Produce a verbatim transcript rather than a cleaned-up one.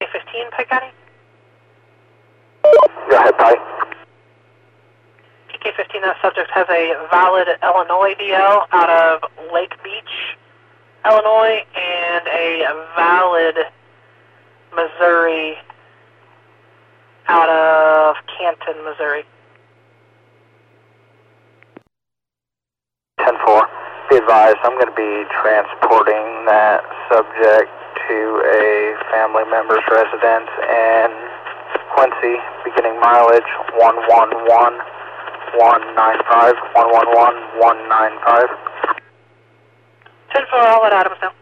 fifteen, Pike County. Go ahead, Pike. T K fifteen, that subject has a valid Illinois D L out of Lake Beach, Illinois, and a valid Missouri out of Canton, Missouri. ten four. Be advised, I'm going to be transporting that subject to a family member's residence in Quincy, beginning mileage one one one one nine five, one one one one nine five. ten four, I'll let Adams know.